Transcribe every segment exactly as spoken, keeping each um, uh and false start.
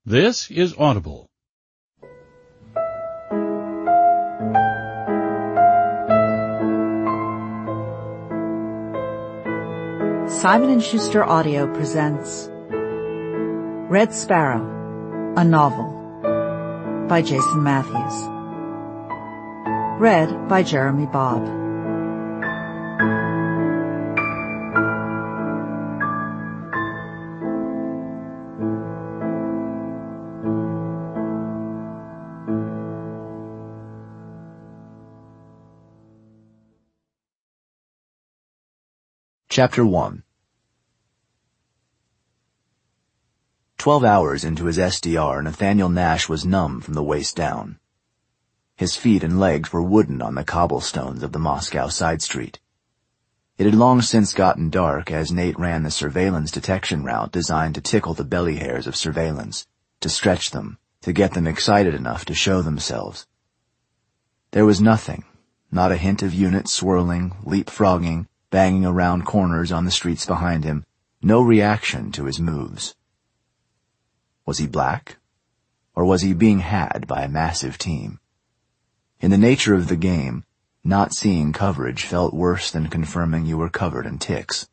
This is Audible. Simon and Schuster Audio presents Red Sparrow, a novel by Jason Matthews. Read by Jeremy Bobb. Chapter one. Twelve hours into his S D R, Nathaniel Nash was numb from the waist down. His feet and legs were wooden on the cobblestones of the Moscow side street. It had long since gotten dark as Nate ran the surveillance detection route designed to tickle the belly hairs of surveillance, to stretch them, to get them excited enough to show themselves. There was nothing, not a hint of units swirling, leapfrogging, banging around corners on the streets behind him, no reaction to his moves. Was he black? Or was he being had by a massive team? In the nature of the game, not seeing coverage felt worse than confirming you were covered in ticks.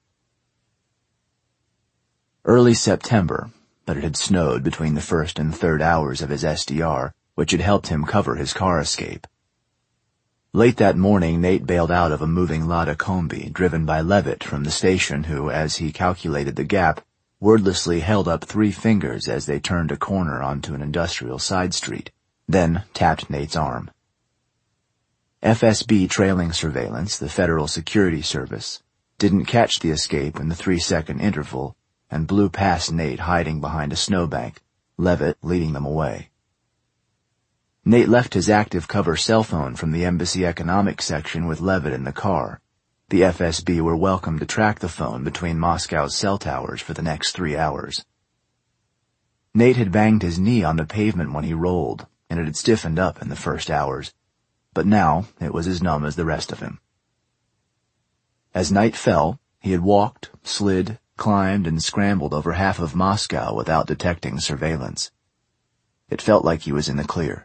Early September, but it had snowed between the first and third hours of his S D R, which had helped him cover his car escape. Late that morning, Nate bailed out of a moving Lada Combi, driven by Levitt from the station who, as he calculated the gap, wordlessly held up three fingers as they turned a corner onto an industrial side street, then tapped Nate's arm. F S B trailing surveillance, the Federal Security Service, didn't catch the escape in the three-second interval and blew past Nate hiding behind a snowbank, Levitt leading them away. Nate left his active cover cell phone from the Embassy Economics section with Levitt in the car. The F S B were welcome to track the phone between Moscow's cell towers for the next three hours. Nate had banged his knee on the pavement when he rolled, and it had stiffened up in the first hours, but now it was as numb as the rest of him. As night fell, he had walked, slid, climbed, and scrambled over half of Moscow without detecting surveillance. It felt like he was in the clear.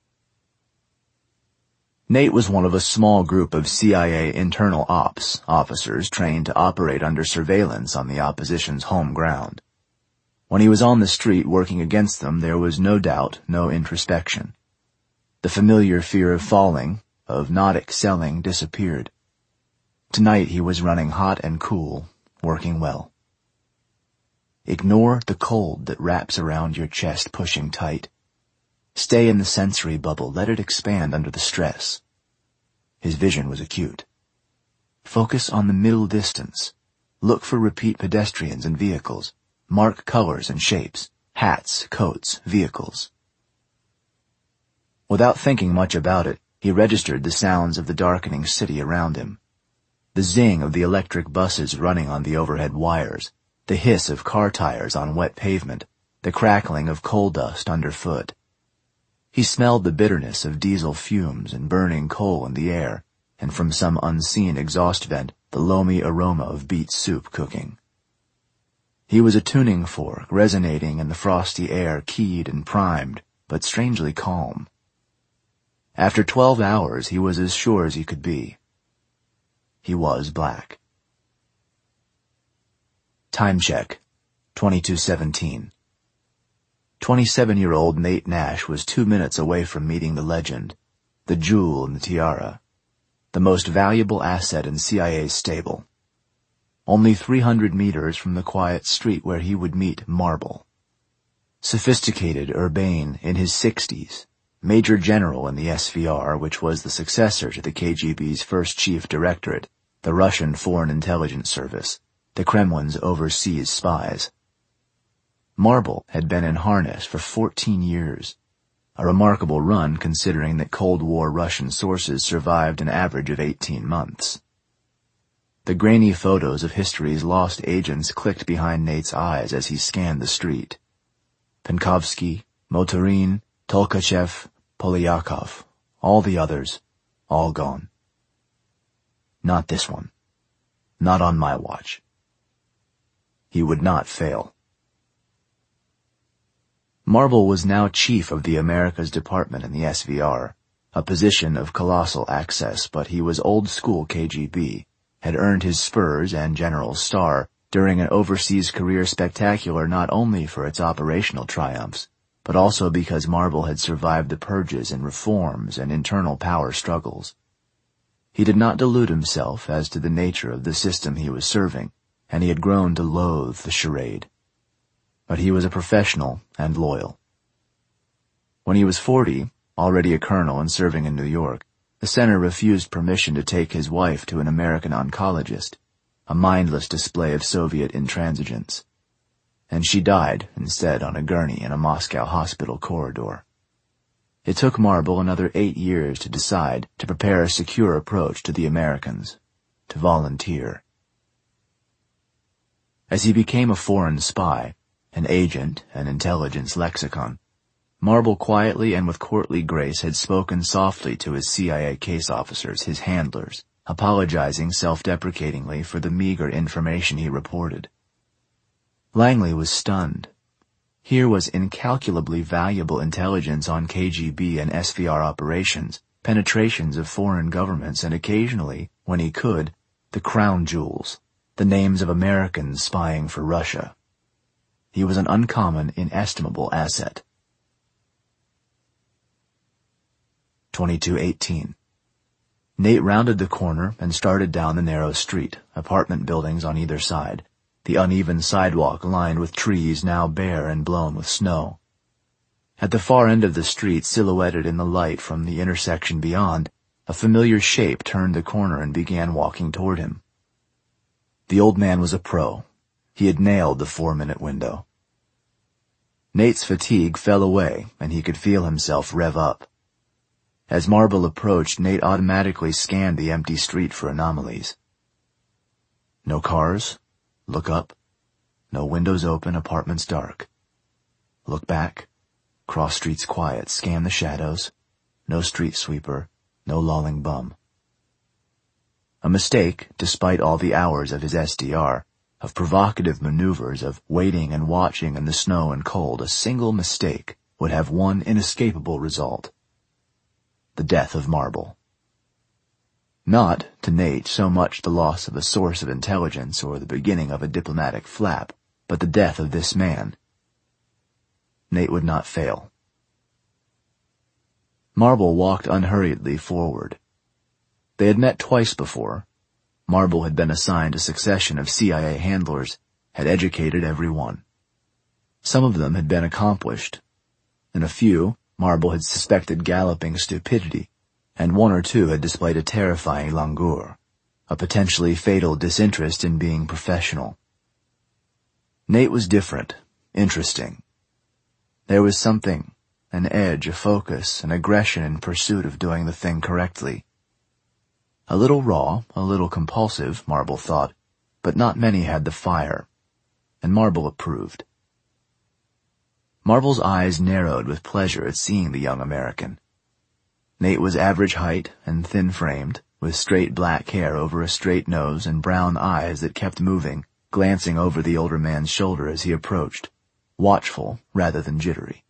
Nate was one of a small group of C I A internal ops officers trained to operate under surveillance on the opposition's home ground. When he was on the street working against them, there was no doubt, no introspection. The familiar fear of falling, of not excelling, disappeared. Tonight he was running hot and cool, working well. Ignore the cold that wraps around your chest, pushing tight. Stay in the sensory bubble, let it expand under the stress. His vision was acute. Focus on the middle distance. Look for repeat pedestrians and vehicles. Mark colors and shapes, hats, coats, vehicles. Without thinking much about it, he registered the sounds of the darkening city around him. The zing of the electric buses running on the overhead wires, the hiss of car tires on wet pavement, the crackling of coal dust underfoot. He smelled the bitterness of diesel fumes and burning coal in the air, and from some unseen exhaust vent, the loamy aroma of beet soup cooking. He was a tuning fork resonating in the frosty air, keyed and primed, but strangely calm. After twelve hours, he was as sure as he could be. He was black. Time check, twenty-two seventeen. Twenty-seven-year-old Nate Nash was two minutes away from meeting the legend, the jewel in the tiara, the most valuable asset in C I A's stable. Only three hundred meters from the quiet street where he would meet Marble. Sophisticated, urbane, in his sixties, Major General in the S V R, which was the successor to the K G B's first chief directorate, the Russian Foreign Intelligence Service, the Kremlin's overseas spies. Marble had been in harness for fourteen years, a remarkable run considering that Cold War Russian sources survived an average of eighteen months. The grainy photos of history's lost agents clicked behind Nate's eyes as he scanned the street. Penkovsky, Motorin, Tolkachev, Polyakov, all the others, all gone. Not this one. Not on my watch. He would not fail. Marble was now chief of the Americas Department in the S V R, a position of colossal access, but he was old-school K G B, had earned his spurs and general star during an overseas career spectacular not only for its operational triumphs, but also because Marble had survived the purges and reforms and internal power struggles. He did not delude himself as to the nature of the system he was serving, and he had grown to loathe the charade. But he was a professional and loyal. When he was forty, already a colonel and serving in New York, the center refused permission to take his wife to an American oncologist, a mindless display of Soviet intransigence. And she died instead on a gurney in a Moscow hospital corridor. It took Marble another eight years to decide to prepare a secure approach to the Americans, to volunteer. As he became a foreign spy, an agent, an intelligence lexicon, Marble quietly and with courtly grace had spoken softly to his C I A case officers, his handlers, apologizing self-deprecatingly for the meager information he reported. Langley was stunned. Here was incalculably valuable intelligence on K G B and S V R operations, penetrations of foreign governments, and occasionally, when he could, the crown jewels, the names of Americans spying for Russia. He was an uncommon, inestimable asset. twenty-two eighteen. Nate rounded the corner and started down the narrow street, apartment buildings on either side, the uneven sidewalk lined with trees now bare and blown with snow. At the far end of the street, silhouetted in the light from the intersection beyond, a familiar shape turned the corner and began walking toward him. The old man was a pro. He had nailed the four-minute window. Nate's fatigue fell away, and he could feel himself rev up. As Marble approached, Nate automatically scanned the empty street for anomalies. No cars. Look up. No windows open, apartments dark. Look back. Cross streets quiet, scan the shadows. No street sweeper, no lolling bum. A mistake, despite all the hours of his S D R, of provocative maneuvers, of waiting and watching in the snow and cold, a single mistake would have one inescapable result. The death of Marble. Not, to Nate, so much the loss of a source of intelligence or the beginning of a diplomatic flap, but the death of this man. Nate would not fail. Marble walked unhurriedly forward. They had met twice before. Marble had been assigned a succession of C I A handlers, had educated every one. Some of them had been accomplished. In a few, Marble had suspected galloping stupidity, and one or two had displayed a terrifying langueur, a potentially fatal disinterest in being professional. Nate was different, interesting. There was something, an edge, a focus, an aggression in pursuit of doing the thing correctly. A little raw, a little compulsive, Marble thought, but not many had the fire, and Marble approved. Marble's eyes narrowed with pleasure at seeing the young American. Nate was average height and thin-framed, with straight black hair over a straight nose and brown eyes that kept moving, glancing over the older man's shoulder as he approached, watchful rather than jittery.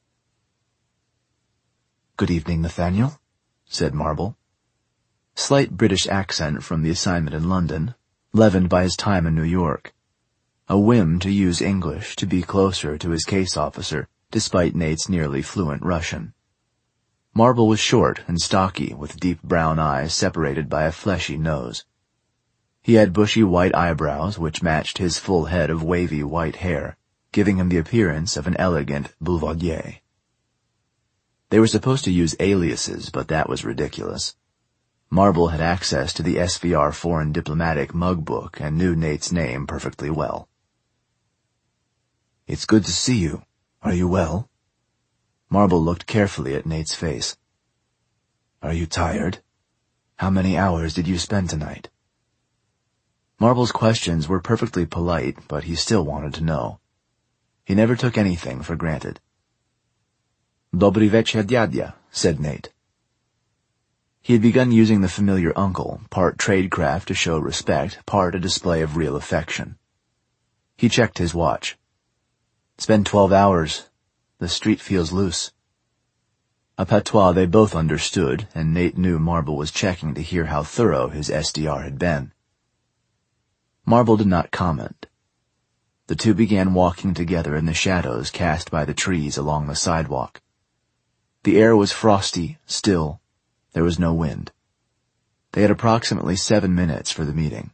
"Good evening, Nathaniel," said Marble. Slight British accent from the assignment in London, leavened by his time in New York. A whim to use English, to be closer to his case officer, despite Nate's nearly fluent Russian. Marble was short and stocky, with deep brown eyes separated by a fleshy nose. He had bushy white eyebrows, which matched his full head of wavy white hair, giving him the appearance of an elegant boulevardier. They were supposed to use aliases, but that was ridiculous. Marble had access to the S V R Foreign Diplomatic Mug Book and knew Nate's name perfectly well. "It's good to see you. Are you well?" Marble looked carefully at Nate's face. "Are you tired? How many hours did you spend tonight?" Marble's questions were perfectly polite, but he still wanted to know. He never took anything for granted. "Dobry večer, dядя," said Nate. He had begun using the familiar uncle, part tradecraft to show respect, part a display of real affection. He checked his watch. "It's been twelve hours. The street feels loose." A patois they both understood, and Nate knew Marble was checking to hear how thorough his S D R had been. Marble did not comment. The two began walking together in the shadows cast by the trees along the sidewalk. The air was frosty, still. There was no wind. They had approximately seven minutes for the meeting.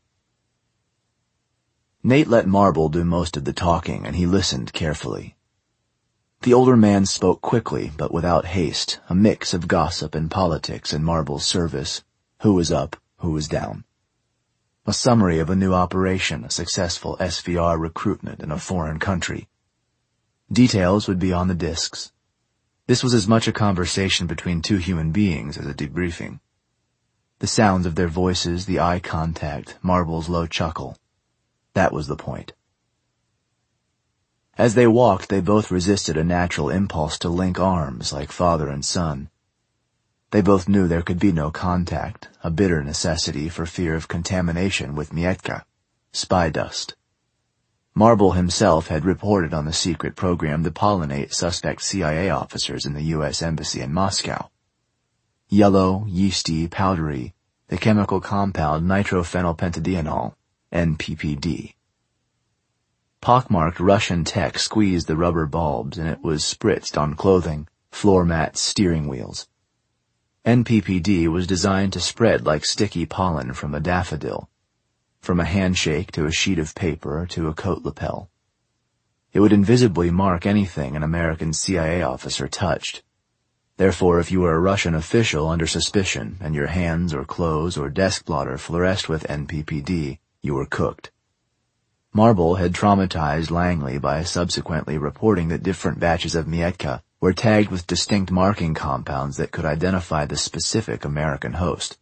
Nate let Marble do most of the talking, and he listened carefully. The older man spoke quickly, but without haste, a mix of gossip and politics in Marble's service. Who was up, who was down. A summary of a new operation, a successful S V R recruitment in a foreign country. Details would be on the discs. This was as much a conversation between two human beings as a debriefing. The sounds of their voices, the eye contact, Marble's low chuckle. That was the point. As they walked, they both resisted a natural impulse to link arms like father and son. They both knew there could be no contact, a bitter necessity for fear of contamination with Mietka, spy dust. Marble himself had reported on the secret program to pollinate suspect C I A officers in the U S Embassy in Moscow. Yellow, yeasty, powdery, the chemical compound nitrophenylpentadienol, N P P D. Pockmarked Russian tech squeezed the rubber bulbs, and it was spritzed on clothing, floor mats, steering wheels. N P P D was designed to spread like sticky pollen from a daffodil, from a handshake to a sheet of paper to a coat lapel. It would invisibly mark anything an American C I A officer touched. Therefore, if you were a Russian official under suspicion and your hands or clothes or desk blotter fluoresced with N P P D, you were cooked. Marble had traumatized Langley by subsequently reporting that different batches of Mietka were tagged with distinct marking compounds that could identify the specific American host.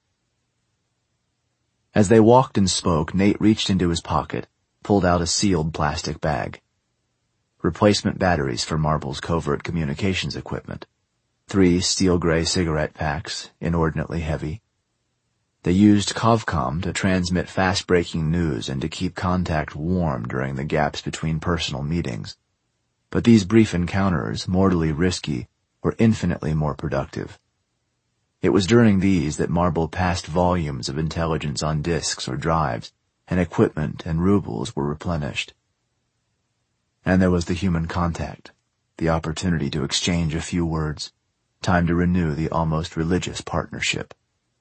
As they walked and spoke, Nate reached into his pocket, pulled out a sealed plastic bag. Replacement batteries for Marble's covert communications equipment. Three steel-gray cigarette packs, inordinately heavy. They used Covcom to transmit fast-breaking news and to keep contact warm during the gaps between personal meetings. But these brief encounters, mortally risky, were infinitely more productive. It was during these that Marble passed volumes of intelligence on disks or drives, and equipment and rubles were replenished. And there was the human contact, the opportunity to exchange a few words, time to renew the almost religious partnership.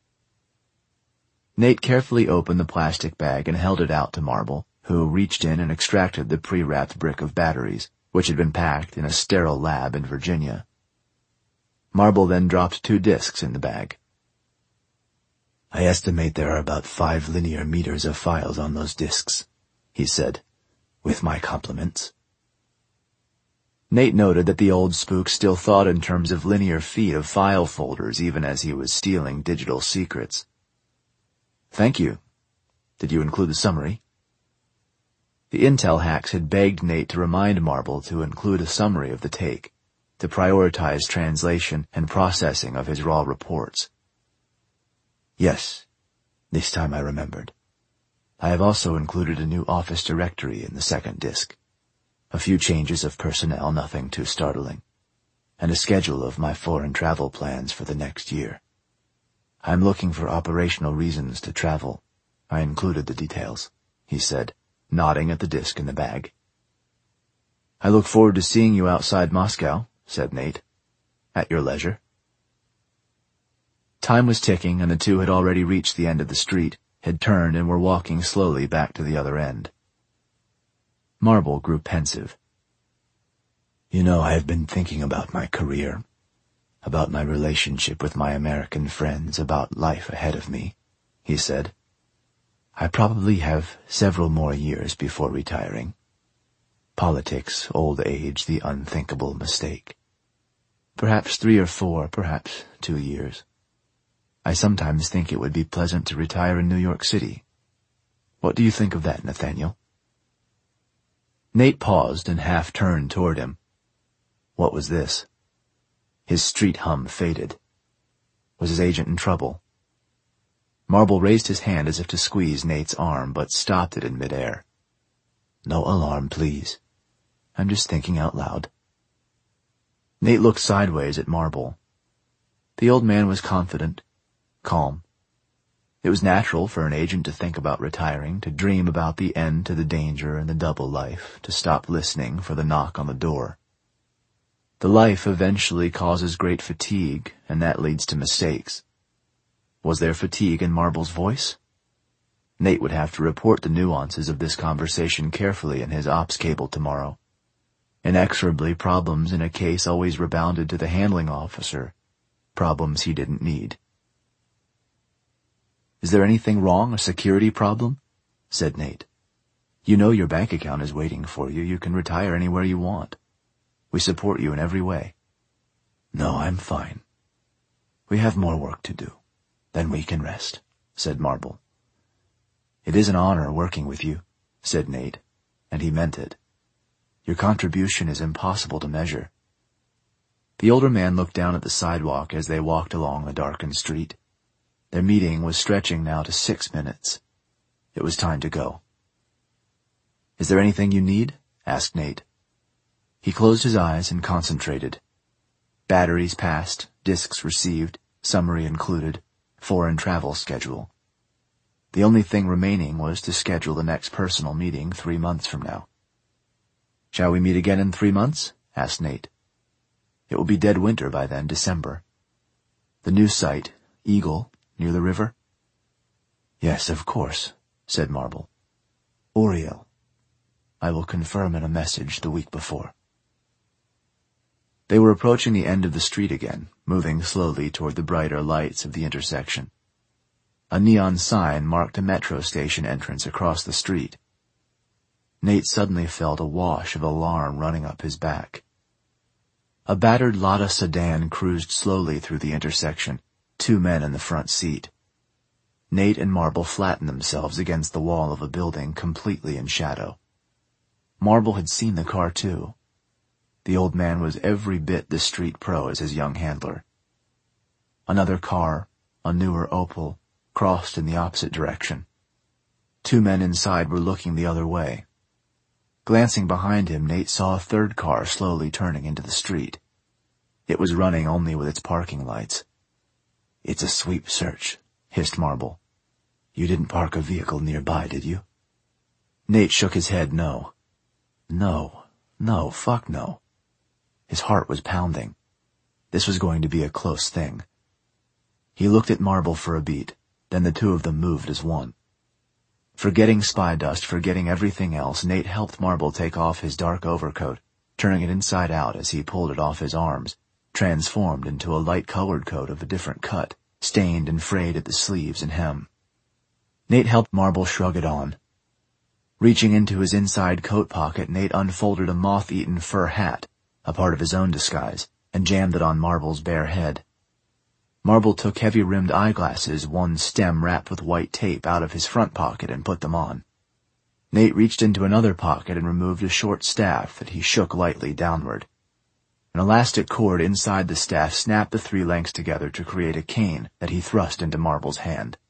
Nate carefully opened the plastic bag and held it out to Marble, who reached in and extracted the pre-wrapped brick of batteries, which had been packed in a sterile lab in Virginia. Marble then dropped two discs in the bag. "I estimate there are about five linear meters of files on those discs," he said, "with my compliments." Nate noted that the old spook still thought in terms of linear feet of file folders even as he was stealing digital secrets. "Thank you. Did you include the summary?" The intel hacks had begged Nate to remind Marble to include a summary of the take, to prioritize translation and processing of his raw reports. "Yes, this time I remembered. I have also included a new office directory in the second disk. A few changes of personnel, nothing too startling, and a schedule of my foreign travel plans for the next year. I'm looking for operational reasons to travel. I included the details," he said, nodding at the disk in the bag. "I look forward to seeing you outside Moscow," said Nate. "At your leisure." Time was ticking, and the two had already reached the end of the street, had turned and were walking slowly back to the other end. Marble grew pensive. "You know, I have been thinking about my career, about my relationship with my American friends, about life ahead of me," he said. "I probably have several more years before retiring. Politics, old age, the unthinkable mistake. Perhaps three or four, perhaps two years. I sometimes think it would be pleasant to retire in New York City. What do you think of that, Nathaniel?" Nate paused and half turned toward him. What was this? His street hum faded. Was his agent in trouble? Marble raised his hand as if to squeeze Nate's arm, but stopped it in midair. "No alarm, please. I'm just thinking out loud." Nate looked sideways at Marble. The old man was confident, calm. It was natural for an agent to think about retiring, to dream about the end to the danger and the double life, to stop listening for the knock on the door. The life eventually causes great fatigue, and that leads to mistakes. Was there fatigue in Marble's voice? Nate would have to report the nuances of this conversation carefully in his ops cable tomorrow. Inexorably, problems in a case always rebounded to the handling officer, problems he didn't need. "Is there anything wrong, a security problem?" said Nate. "You know your bank account is waiting for you. You can retire anywhere you want. We support you in every way." "No, I'm fine. We have more work to do. Then we can rest," said Marble. "It is an honor working with you," said Nate, and he meant it. "Your contribution is impossible to measure." The older man looked down at the sidewalk as they walked along the darkened street. Their meeting was stretching now to six minutes. It was time to go. "Is there anything you need?" asked Nate. He closed his eyes and concentrated. Batteries passed, disks received, summary included, foreign travel schedule. The only thing remaining was to schedule the next personal meeting three months from now. "Shall we meet again in three months?" asked Nate. "It will be dead winter by then, December. The new site, Eagle, near the river?" "Yes, of course," said Marble. "Oriel. I will confirm in a message the week before." They were approaching the end of the street again, moving slowly toward the brighter lights of the intersection. A neon sign marked a metro station entrance across the street. Nate suddenly felt a wash of alarm running up his back. A battered Lada sedan cruised slowly through the intersection, two men in the front seat. Nate and Marble flattened themselves against the wall of a building completely in shadow. Marble had seen the car too. The old man was every bit the street pro as his young handler. Another car, a newer Opel, crossed in the opposite direction. Two men inside were looking the other way. Glancing behind him, Nate saw a third car slowly turning into the street. It was running only with its parking lights. "It's a sweep search," hissed Marble. "You didn't park a vehicle nearby, did you?" Nate shook his head no. No, no, fuck no. His heart was pounding. This was going to be a close thing. He looked at Marble for a beat, then the two of them moved as one. Forgetting spy dust, forgetting everything else, Nate helped Marble take off his dark overcoat, turning it inside out as he pulled it off his arms, transformed into a light-colored coat of a different cut, stained and frayed at the sleeves and hem. Nate helped Marble shrug it on. Reaching into his inside coat pocket, Nate unfolded a moth-eaten fur hat, a part of his own disguise, and jammed it on Marble's bare head. Marble took heavy-rimmed eyeglasses, one stem wrapped with white tape, out of his front pocket and put them on. Nate reached into another pocket and removed a short staff that he shook lightly downward. An elastic cord inside the staff snapped the three lengths together to create a cane that he thrust into Marble's hand.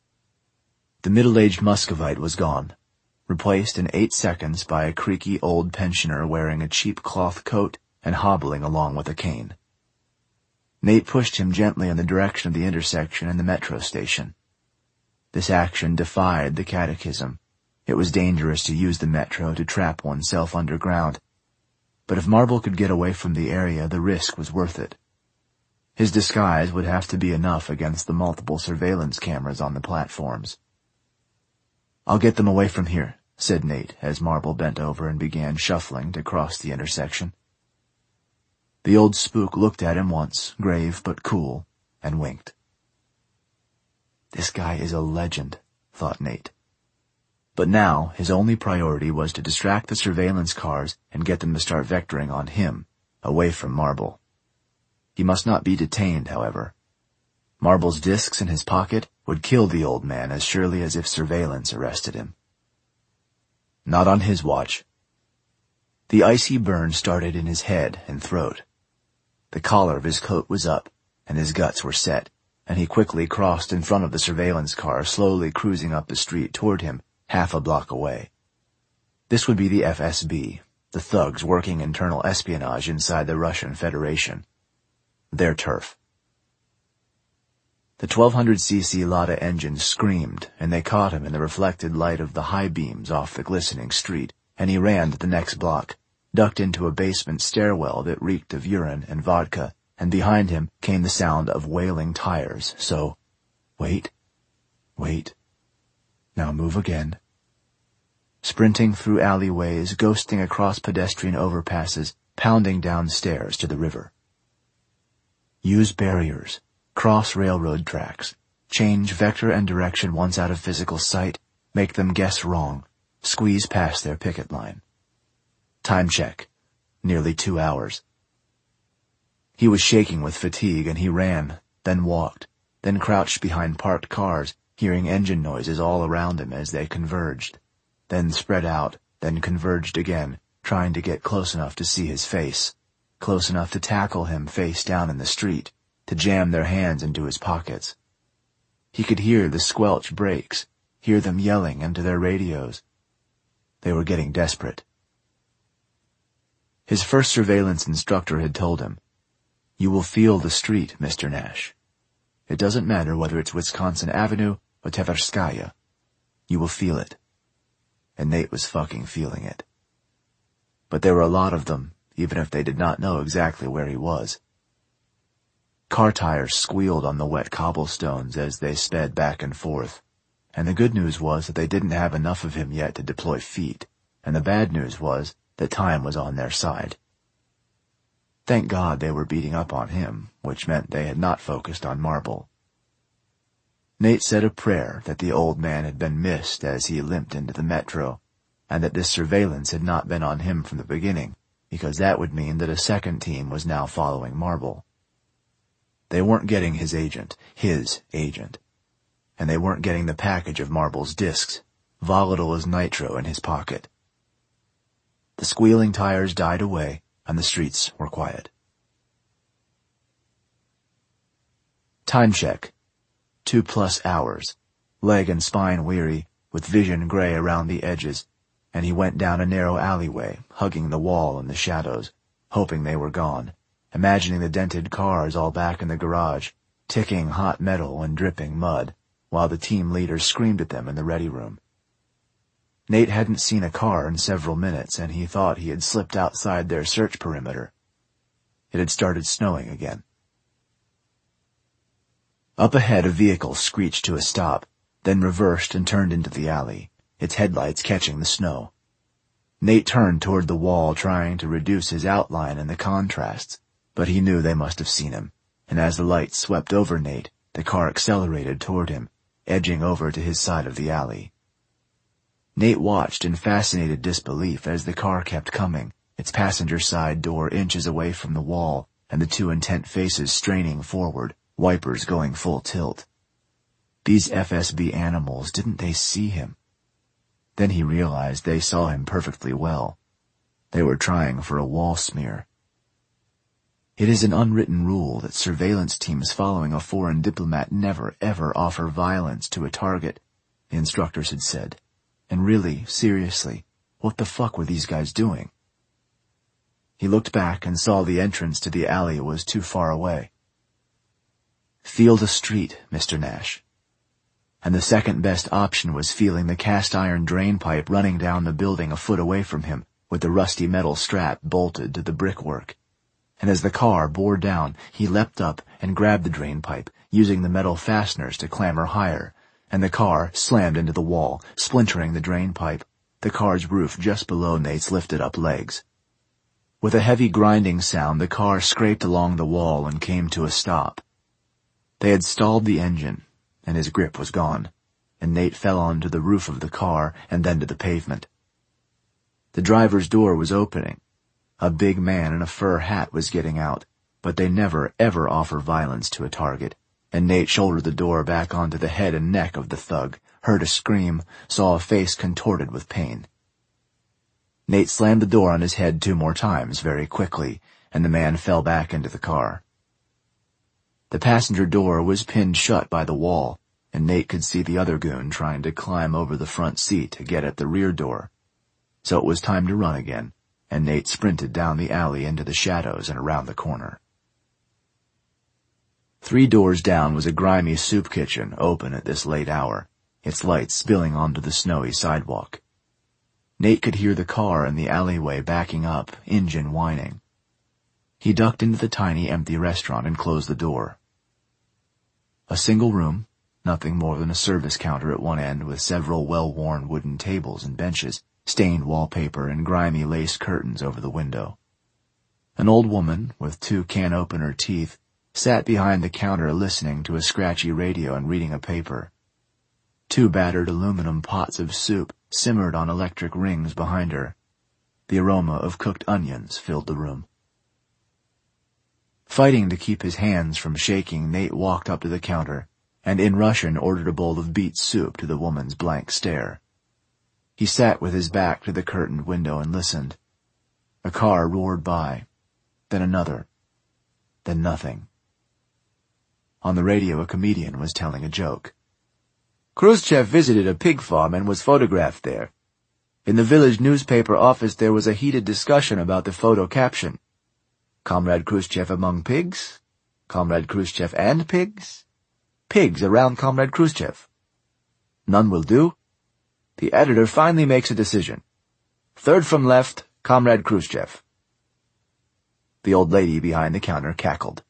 The middle-aged Muscovite was gone, replaced in eight seconds by a creaky old pensioner wearing a cheap cloth coat and hobbling along with a cane. Nate pushed him gently in the direction of the intersection and the metro station. This action defied the catechism. It was dangerous to use the metro to trap oneself underground. But if Marble could get away from the area, the risk was worth it. His disguise would have to be enough against the multiple surveillance cameras on the platforms. "I'll get them away from here," said Nate as Marble bent over and began shuffling to cross the intersection. The old spook looked at him once, grave but cool, and winked. This guy is a legend, thought Nate. But now his only priority was to distract the surveillance cars and get them to start vectoring on him, away from Marble. He must not be detained, however. Marble's discs in his pocket would kill the old man as surely as if surveillance arrested him. Not on his watch. The icy burn started in his head and throat. The collar of his coat was up, and his guts were set, and he quickly crossed in front of the surveillance car, slowly cruising up the street toward him, half a block away. This would be the F S B, The thugs working internal espionage inside the Russian Federation. Their turf. The twelve hundred c c Lada engine screamed, and they caught him in the reflected light of the high beams off the glistening street, and he ran to the next block, ducked into a basement stairwell that reeked of urine and vodka, and behind him came the sound of wailing tires, so, wait, wait, now move again. Sprinting through alleyways, ghosting across pedestrian overpasses, pounding downstairs to the river. Use barriers. Cross railroad tracks. Change vector and direction once out of physical sight. Make them guess wrong. Squeeze past their picket line. Time check. Nearly two hours. He was shaking with fatigue, and he ran, then walked, then crouched behind parked cars, hearing engine noises all around him as they converged, then spread out, then converged again, trying to get close enough to see his face, close enough to tackle him face down in the street, to jam their hands into his pockets. He could hear the squelch brakes, hear them yelling into their radios. They were getting desperate. His first surveillance instructor had told him, "You will feel the street, Mister Nash. It doesn't matter whether it's Wisconsin Avenue or Tverskaya. You will feel it." And Nate was fucking feeling it. But there were a lot of them, even if they did not know exactly where he was. Car tires squealed on the wet cobblestones as they sped back and forth, and the good news was that they didn't have enough of him yet to deploy feet, and the bad news was that time was on their side. Thank God they were beating up on him, which meant they had not focused on Marble. Nate said a prayer that the old man had been missed as he limped into the metro, and that this surveillance had not been on him from the beginning, because that would mean that a second team was now following Marble. They weren't getting his agent, his agent. And they weren't getting the package of Marble's discs, volatile as nitro in his pocket. The squealing tires died away, and the streets were quiet. Time check. Two plus hours. Leg and spine weary, with vision gray around the edges, and he went down a narrow alleyway, hugging the wall and the shadows, hoping they were gone. Imagining the dented cars all back in the garage, ticking hot metal and dripping mud, while the team leader screamed at them in the ready room. Nate hadn't seen a car in several minutes, and he thought he had slipped outside their search perimeter. It had started snowing again. Up ahead, a vehicle screeched to a stop, then reversed and turned into the alley, its headlights catching the snow. Nate turned toward the wall, trying to reduce his outline and the contrasts, but he knew they must have seen him, and as the light swept over Nate, the car accelerated toward him, edging over to his side of the alley. Nate watched in fascinated disbelief as the car kept coming, its passenger side door inches away from the wall, and the two intent faces straining forward, wipers going full tilt. These F S B animals, didn't they see him? Then he realized they saw him perfectly well. They were trying for a wall smear. It is an unwritten rule that surveillance teams following a foreign diplomat never, ever offer violence to a target, the instructors had said. And really, seriously, what the fuck were these guys doing? He looked back and saw the entrance to the alley was too far away. Feel the street, Mister Nash. And the second best option was feeling the cast iron drain pipe running down the building a foot away from him, with the rusty metal strap bolted to the brickwork. And as the car bore down, he leapt up and grabbed the drain pipe, using the metal fasteners to clamber higher, and the car slammed into the wall, splintering the drain pipe, the car's roof just below Nate's lifted-up legs. With a heavy grinding sound, the car scraped along the wall and came to a stop. They had stalled the engine, and his grip was gone, and Nate fell onto the roof of the car and then to the pavement. The driver's door was opening. A big man in a fur hat was getting out, but they never, ever offer violence to a target, and Nate shouldered the door back onto the head and neck of the thug, heard a scream, saw a face contorted with pain. Nate slammed the door on his head two more times very quickly, and the man fell back into the car. The passenger door was pinned shut by the wall, and Nate could see the other goon trying to climb over the front seat to get at the rear door. So it was time to run again, and Nate sprinted down the alley into the shadows and around the corner. Three doors down was a grimy soup kitchen, open at this late hour, its lights spilling onto the snowy sidewalk. Nate could hear the car in the alleyway backing up, engine whining. He ducked into the tiny, empty restaurant and closed the door. A single room, nothing more than a service counter at one end with several well-worn wooden tables and benches, stained wallpaper and grimy lace curtains over the window. An old woman, with two can-opener teeth, sat behind the counter listening to a scratchy radio and reading a paper. Two battered aluminum pots of soup simmered on electric rings behind her. The aroma of cooked onions filled the room. Fighting to keep his hands from shaking, Nate walked up to the counter and in Russian ordered a bowl of beet soup to the woman's blank stare. He sat with his back to the curtained window and listened. A car roared by, then another, then nothing. On the radio, a comedian was telling a joke. Khrushchev visited a pig farm and was photographed there. In the village newspaper office there was a heated discussion about the photo caption. Comrade Khrushchev among pigs? Comrade Khrushchev and pigs? Pigs around Comrade Khrushchev. None will do. The editor finally makes a decision. Third from left, Comrade Khrushchev. The old lady behind the counter cackled.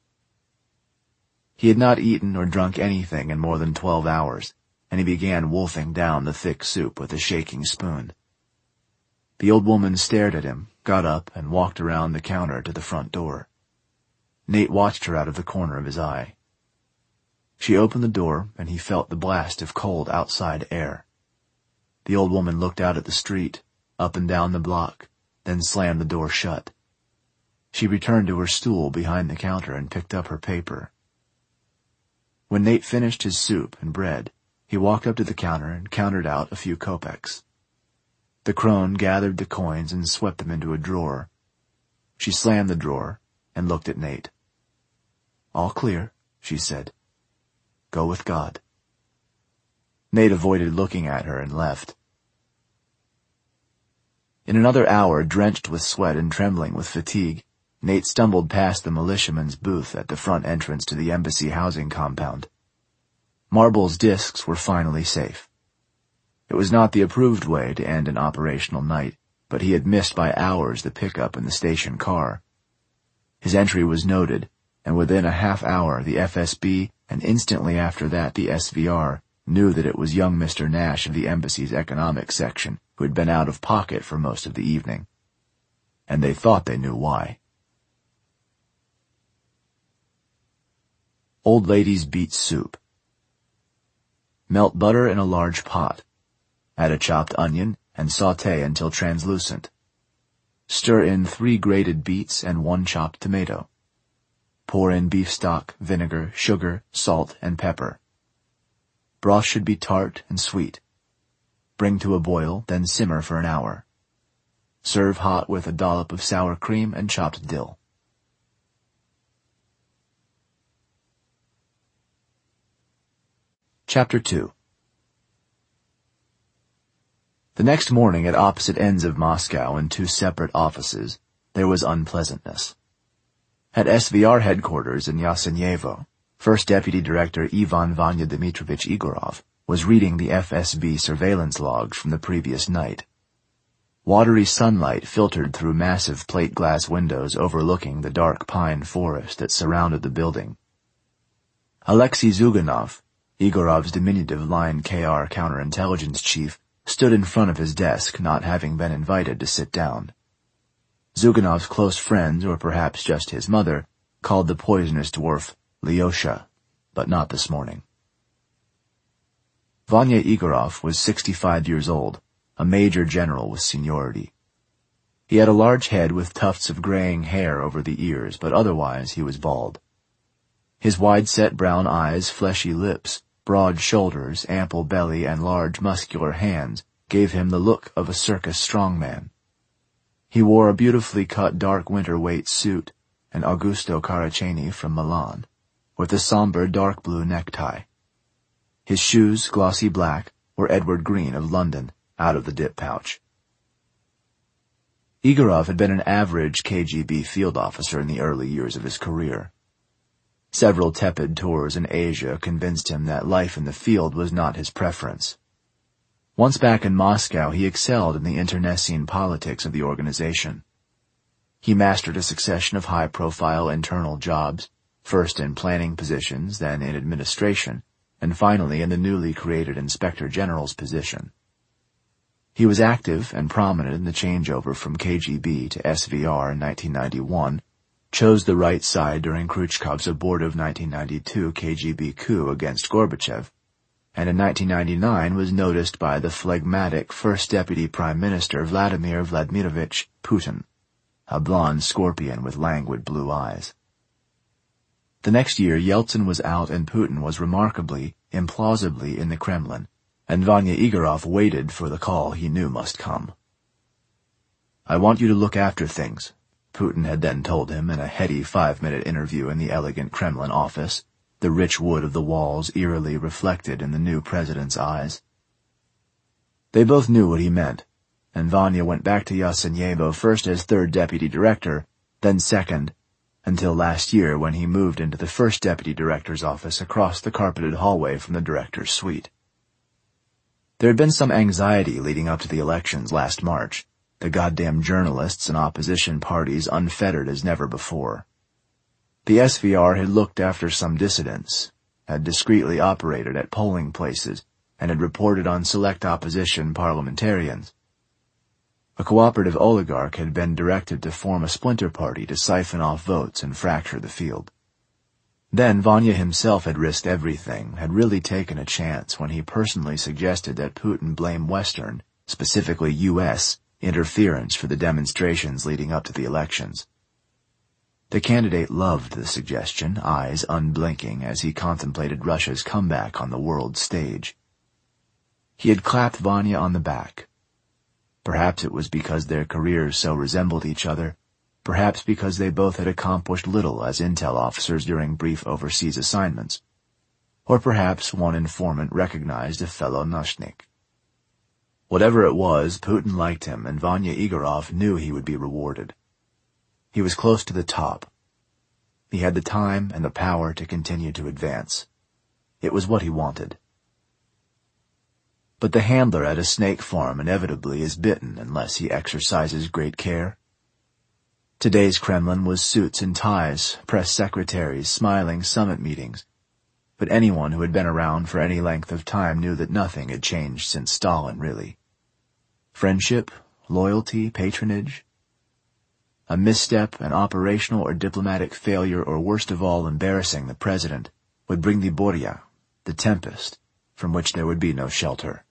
He had not eaten or drunk anything in more than twelve hours, and he began wolfing down the thick soup with a shaking spoon. The old woman stared at him, got up, and walked around the counter to the front door. Nate watched her out of the corner of his eye. She opened the door, and he felt the blast of cold outside air. The old woman looked out at the street, up and down the block, then slammed the door shut. She returned to her stool behind the counter and picked up her paper. When Nate finished his soup and bread, he walked up to the counter and counted out a few kopecks. The crone gathered the coins and swept them into a drawer. She slammed the drawer and looked at Nate. All clear, she said. Go with God. Nate avoided looking at her and left. In another hour, drenched with sweat and trembling with fatigue, Nate stumbled past the militiaman's booth at the front entrance to the embassy housing compound. Marble's discs were finally safe. It was not the approved way to end an operational night, but he had missed by hours the pickup in the station car. His entry was noted, and within a half hour the F S B, and instantly after that the S V R, knew that it was young Mister Nash of the embassy's economics section who had been out of pocket for most of the evening. And they thought they knew why. Old lady's beet soup. Melt butter in a large pot. Add a chopped onion and sauté until translucent. Stir in three grated beets and one chopped tomato. Pour in beef stock, vinegar, sugar, salt, and pepper. Broth should be tart and sweet. Bring to a boil, then simmer for an hour. Serve hot with a dollop of sour cream and chopped dill. Chapter two. The next morning, at opposite ends of Moscow in two separate offices, there was unpleasantness. At S V R headquarters in Yasenyevo, First Deputy Director Ivan Vanya Dmitrovich Igorov was reading the F S B surveillance logs from the previous night. Watery sunlight filtered through massive plate glass windows overlooking the dark pine forest that surrounded the building. Alexei Zuganov, Igorov's diminutive Line K R counterintelligence chief, stood in front of his desk, not having been invited to sit down. Zuganov's close friends, or perhaps just his mother, called the poisonous dwarf Lyosha, but not this morning. Vanya Igorov was sixty-five years old, a major general with seniority. He had a large head with tufts of graying hair over the ears, but otherwise he was bald. His wide-set brown eyes, fleshy lips, broad shoulders, ample belly, and large muscular hands gave him the look of a circus strongman. He wore a beautifully cut dark winter weight suit, an Augusto Caraceni from Milan, with a somber dark blue necktie. His shoes, glossy black, were Edward Green of London, out of the dip pouch. Igorov had been an average K G B field officer in the early years of his career. Several tepid tours in Asia convinced him that life in the field was not his preference. Once back in Moscow, he excelled in the internecine politics of the organization. He mastered a succession of high-profile internal jobs, first in planning positions, then in administration, and finally in the newly created Inspector General's position. He was active and prominent in the changeover from K G B to S V R in nineteen ninety-one, chose the right side during Khrushchev's abortive nineteen ninety-two K G B coup against Gorbachev, and in nineteen ninety-nine was noticed by the phlegmatic First Deputy Prime Minister Vladimir Vladimirovich Putin, a blonde scorpion with languid blue eyes. The next year, Yeltsin was out and Putin was remarkably, implausibly in the Kremlin, and Vanya Igorov waited for the call he knew must come. "I want you to look after things," Putin had then told him in a heady five-minute interview in the elegant Kremlin office, the rich wood of the walls eerily reflected in the new president's eyes. They both knew what he meant, and Vanya went back to Yasenyevo first as third deputy director, then second, until last year when he moved into the first deputy director's office across the carpeted hallway from the director's suite. There had been some anxiety leading up to the elections last March, the goddamn journalists and opposition parties unfettered as never before. The S V R had looked after some dissidents, had discreetly operated at polling places, and had reported on select opposition parliamentarians. A cooperative oligarch had been directed to form a splinter party to siphon off votes and fracture the field. Then Vanya himself had risked everything, had really taken a chance when he personally suggested that Putin blame Western, specifically U S, interference for the demonstrations leading up to the elections. The candidate loved the suggestion, eyes unblinking as he contemplated Russia's comeback on the world stage. He had clapped Vanya on the back. Perhaps it was because their careers so resembled each other, perhaps because they both had accomplished little as intel officers during brief overseas assignments, or perhaps one informant recognized a fellow Nushnik. Whatever it was, Putin liked him, and Vanya Igorov knew he would be rewarded. He was close to the top. He had the time and the power to continue to advance. It was what he wanted. But the handler at a snake farm inevitably is bitten unless he exercises great care. Today's Kremlin was suits and ties, press secretaries, smiling summit meetings. But anyone who had been around for any length of time knew that nothing had changed since Stalin, really. Friendship, loyalty, patronage. A misstep, an operational or diplomatic failure, or worst of all, embarrassing the president, would bring the Borya, the tempest, from which there would be no shelter.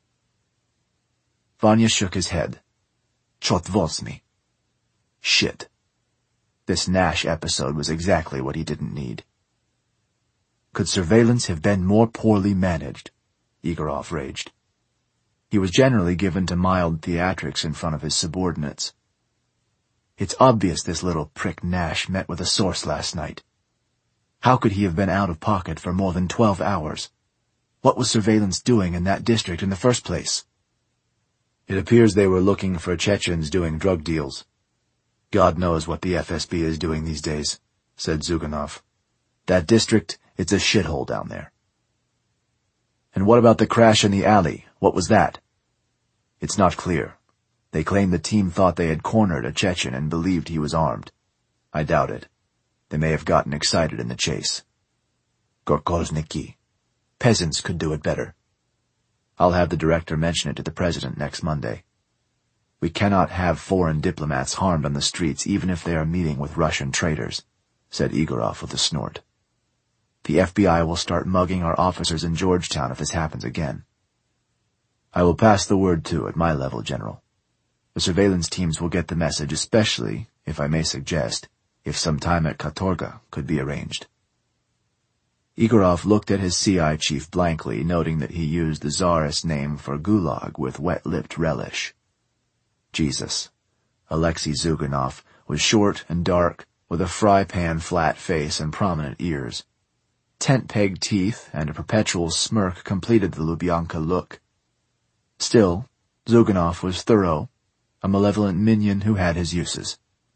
Vanya shook his head. Chot volsmy. Shit. This Nash episode was exactly what he didn't need. Could surveillance have been more poorly managed? Igorov raged. He was generally given to mild theatrics in front of his subordinates. It's obvious this little prick Nash met with a source last night. How could he have been out of pocket for more than twelve hours? What was surveillance doing in that district in the first place? It appears they were looking for Chechens doing drug deals. God knows what the F S B is doing these days, said Zuganov. That district, it's a shithole down there. And what about the crash in the alley? What was that? It's not clear. They claim the team thought they had cornered a Chechen and believed he was armed. I doubt it. They may have gotten excited in the chase. Gorkozniki. Peasants could do it better. I'll have the director mention it to the president next Monday. We cannot have foreign diplomats harmed on the streets even if they are meeting with Russian traitors, said Igorov with a snort. The F B I will start mugging our officers in Georgetown if this happens again. I will pass the word too at my level, General. The surveillance teams will get the message, especially, if I may suggest, if some time at Katorga could be arranged. Igorov looked at his C I chief blankly, noting that he used the Tsarist name for Gulag with wet-lipped relish. Jesus. Alexei Zuganov was short and dark, with a fry-pan flat face and prominent ears. Tent-peg teeth and a perpetual smirk completed the Lubyanka look. Still, Zuganov was thorough, a malevolent minion who had his uses.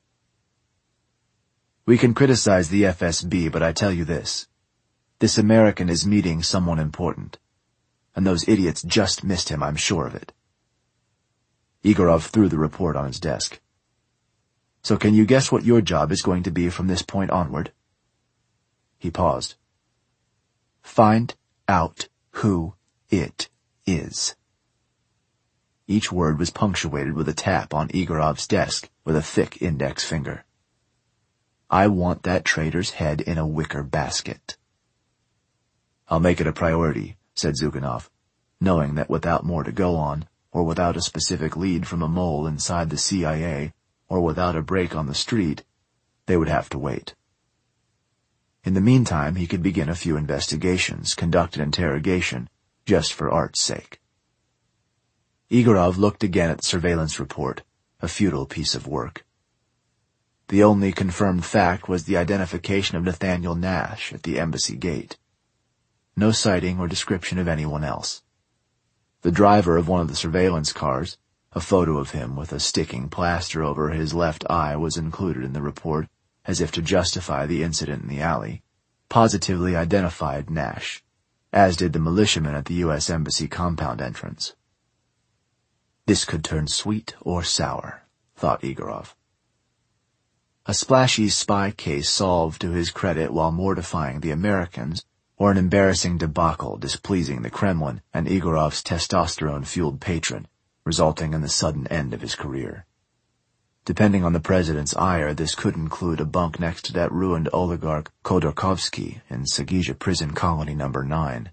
We can criticize the F S B, but I tell you this. This American is meeting someone important. And those idiots just missed him, I'm sure of it. Igorov threw the report on his desk. So can you guess what your job is going to be from this point onward? He paused. Find out who it is. Each word was punctuated with a tap on Igorov's desk with a thick index finger. I want that traitor's head in a wicker basket. I'll make it a priority, said Zuganov, knowing that without more to go on, or without a specific lead from a mole inside the C I A, or without a break on the street, they would have to wait. In the meantime, he could begin a few investigations, conduct an interrogation, just for art's sake. Igorov looked again at the surveillance report, a futile piece of work. The only confirmed fact was the identification of Nathaniel Nash at the embassy gate. No sighting or description of anyone else. The driver of one of the surveillance cars, a photo of him with a sticking plaster over his left eye, was included in the report, as if to justify the incident in the alley, positively identified Nash, as did the militiamen at the U S Embassy compound entrance. This could turn sweet or sour, thought Igorov. A splashy spy case solved to his credit while mortifying the Americans, or an embarrassing debacle displeasing the Kremlin and Igorov's testosterone-fueled patron, resulting in the sudden end of his career. Depending on the president's ire, this could include a bunk next to that ruined oligarch Khodorkovsky in Sagizha prison colony number nine.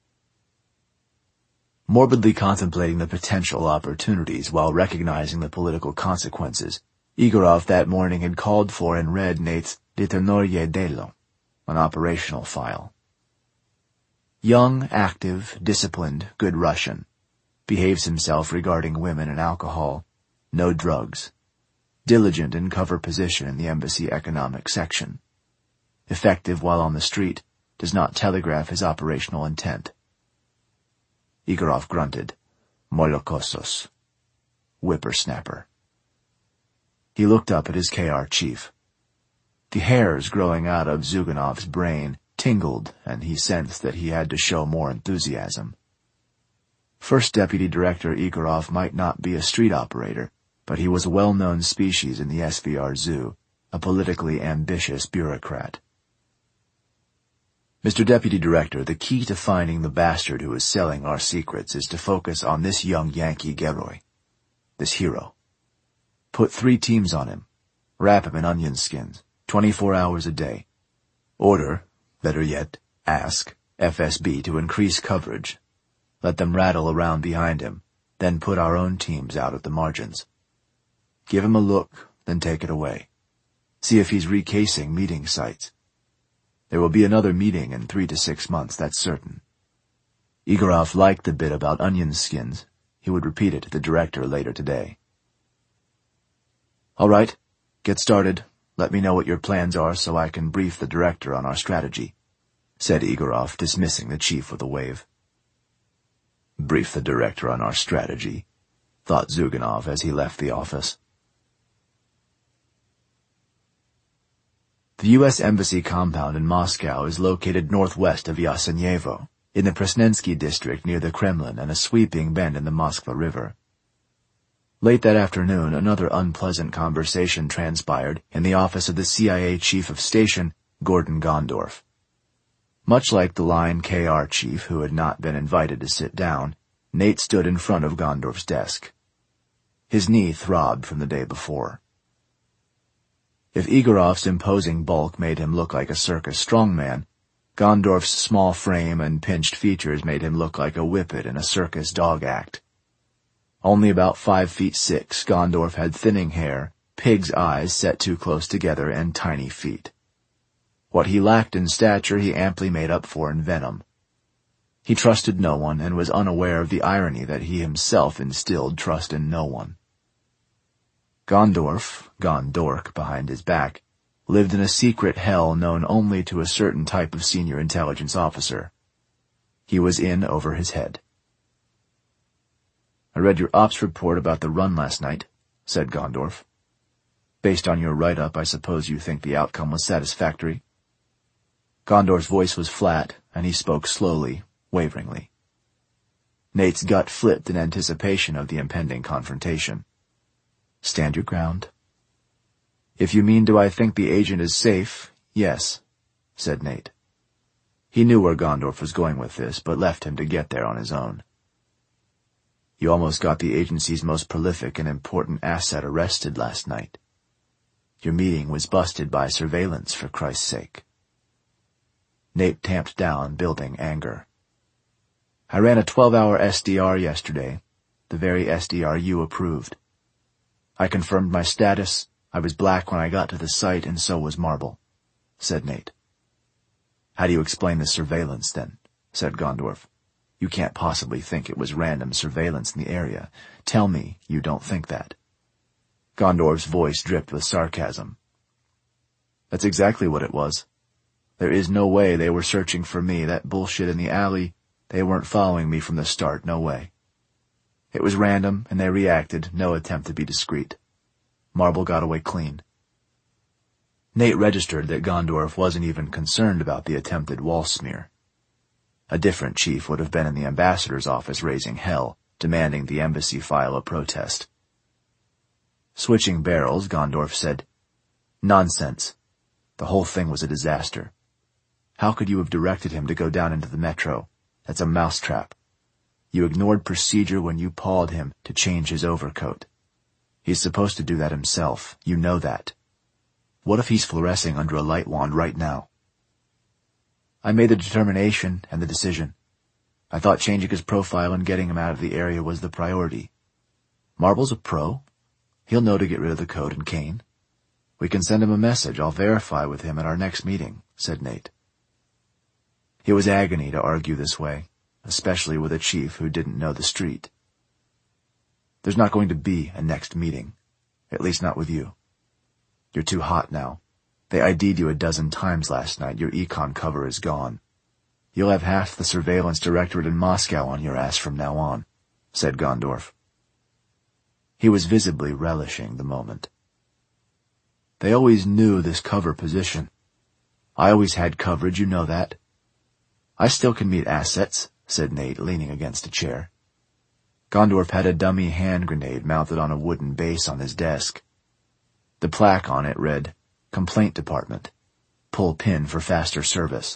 Morbidly contemplating the potential opportunities while recognizing the political consequences, Igorov that morning had called for and read Nate's Liternoye Delo, an operational file. Young, active, disciplined, good Russian. Behaves himself regarding women and alcohol. No drugs. Diligent in cover position in the embassy economic section. Effective while on the street. Does not telegraph his operational intent. Igorov grunted. Molokosos. Whippersnapper. He looked up at his K R chief. The hairs growing out of Zuganov's brain tingled, and he sensed that he had to show more enthusiasm. First Deputy Director Igorov might not be a street operator, but he was a well-known species in the S V R Zoo, a politically ambitious bureaucrat. Mister Deputy Director, the key to finding the bastard who is selling our secrets is to focus on this young Yankee Geroy, this hero. Put three teams on him. Wrap him in onion skins, twenty-four hours a day. Order, better yet, ask, F S B to increase coverage. Let them rattle around behind him, then put our own teams out at the margins. Give him a look, then take it away. See if he's recasing meeting sites. There will be another meeting in three to six months, that's certain. Igorov liked the bit about onion skins. He would repeat it to the director later today. All right, get started. Let me know what your plans are so I can brief the director on our strategy, said Igorov, dismissing the chief with a wave. Brief the director on our strategy, thought Zuganov as he left the office. The U S Embassy compound in Moscow is located northwest of Yasenyevo, in the Presnensky district near the Kremlin and a sweeping bend in the Moskva River. Late that afternoon, another unpleasant conversation transpired in the office of the C I A Chief of Station, Gordon Gondorf. Much like the line K R chief who had not been invited to sit down, Nate stood in front of Gondorf's desk. His knee throbbed from the day before. If Igorov's imposing bulk made him look like a circus strongman, Gondorf's small frame and pinched features made him look like a whippet in a circus dog act. Only about five feet six, Gondorf had thinning hair, pig's eyes set too close together, and tiny feet. What he lacked in stature he amply made up for in venom. He trusted no one and was unaware of the irony that he himself instilled trust in no one. Gondorf, Gondork behind his back, lived in a secret hell known only to a certain type of senior intelligence officer. He was in over his head. I read your ops report about the run last night, said Gondorf. "Based on your write-up, I suppose you think the outcome was satisfactory?" Gondorf's voice was flat, and he spoke slowly, waveringly. Nate's gut flipped in anticipation of the impending confrontation. "Stand your ground." "If you mean do I think the agent is safe, yes," said Nate. He knew where Gondorf was going with this, but left him to get there on his own. "You almost got the agency's most prolific and important asset arrested last night. Your meeting was busted by surveillance, for Christ's sake." Nate tamped down, building anger. "I ran a twelve-hour S D R yesterday, the very S D R you approved. I confirmed my status. I was black when I got to the site, and so was Marble," said Nate. "How do you explain the surveillance, then?" said Gondorf. "You can't possibly think it was random surveillance in the area. Tell me you don't think that." Gondorf's voice dripped with sarcasm. "That's exactly what it was. There is no way they were searching for me. That bullshit in the alley, they weren't following me from the start, no way. It was random, and they reacted, no attempt to be discreet. Marble got away clean." Nate registered that Gondorf wasn't even concerned about the attempted wall smear. A different chief would have been in the ambassador's office raising hell, demanding the embassy file a protest. Switching barrels, Gondorf said, "Nonsense. The whole thing was a disaster. How could you have directed him to go down into the metro? That's a mousetrap. You ignored procedure when you pawed him to change his overcoat. He's supposed to do that himself. You know that. What if he's fluorescing under a light wand right now?" "I made the determination and the decision. I thought changing his profile and getting him out of the area was the priority. Marble's a pro. He'll know to get rid of the coat and cane. We can send him a message. I'll verify with him at our next meeting," said Nate. It was agony to argue this way, especially with a chief who didn't know the street. "There's not going to be a next meeting. At least not with you. You're too hot now. They I D'd you a dozen times last night. Your econ cover is gone. You'll have half the surveillance directorate in Moscow on your ass from now on," said Gondorf. He was visibly relishing the moment. "They always knew this cover position. I always had coverage, you know that." "I still can meet assets," said Nate, leaning against a chair. Gondorf had a dummy hand grenade mounted on a wooden base on his desk. The plaque on it read, "Complaint Department. Pull pin for faster service."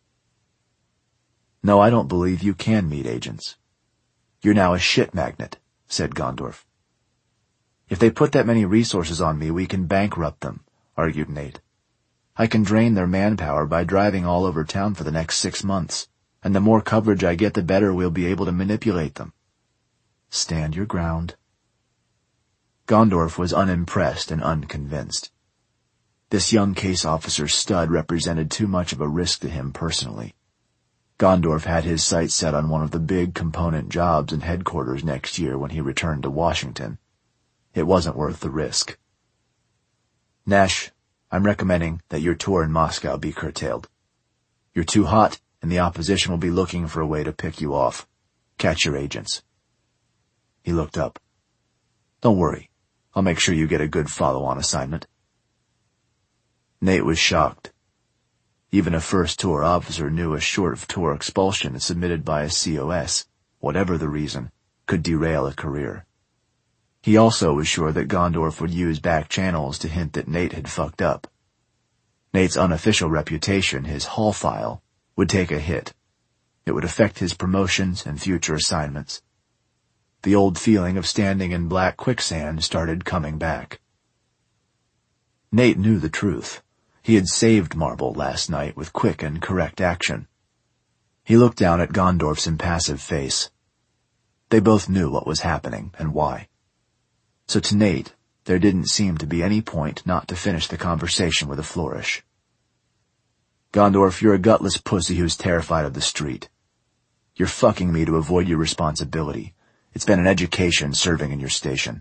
"No, I don't believe you can meet agents. You're now a shit magnet," said Gondorf. "If they put that many resources on me, we can bankrupt them," argued Nate. "I can drain their manpower by driving all over town for the next six months, and the more coverage I get, the better we'll be able to manipulate them." "Stand your ground." Gondorf was unimpressed and unconvinced. This young case officer's stud represented too much of a risk to him personally. Gondorf had his sights set on one of the big component jobs in headquarters next year when he returned to Washington. It wasn't worth the risk. "Nash, I'm recommending that your tour in Moscow be curtailed. You're too hot, and the opposition will be looking for a way to pick you off. Catch your agents." He looked up. "Don't worry. I'll make sure you get a good follow-on assignment." Nate was shocked. Even a first-tour officer knew a short-of-tour expulsion submitted by a C O S, whatever the reason, could derail a career. He also was sure that Gondorf would use back channels to hint that Nate had fucked up. Nate's unofficial reputation, his hall file, would take a hit. It would affect his promotions and future assignments. The old feeling of standing in black quicksand started coming back. Nate knew the truth. He had saved Marble last night with quick and correct action. He looked down at Gondorf's impassive face. They both knew what was happening and why. So to Nate, there didn't seem to be any point not to finish the conversation with a flourish. "Gondorf, you're a gutless pussy who's terrified of the street. You're fucking me to avoid your responsibility. It's been an education serving in your station."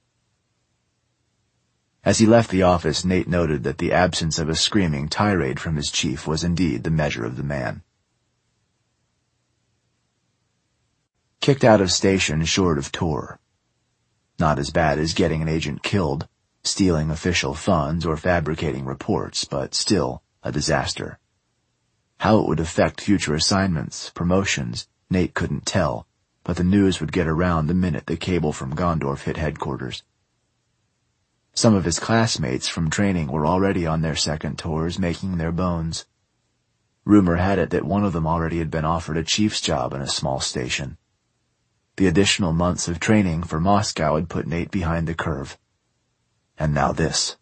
As he left the office, Nate noted that the absence of a screaming tirade from his chief was indeed the measure of the man. Kicked out of station short of tour. Not as bad as getting an agent killed, stealing official funds, or fabricating reports, but still a disaster. How it would affect future assignments, promotions, Nate couldn't tell, but the news would get around the minute the cable from Gondorf hit headquarters. Some of his classmates from training were already on their second tours, making their bones. Rumor had it that one of them already had been offered a chief's job in a small station. The additional months of training for Moscow had put Nate behind the curve. And now this.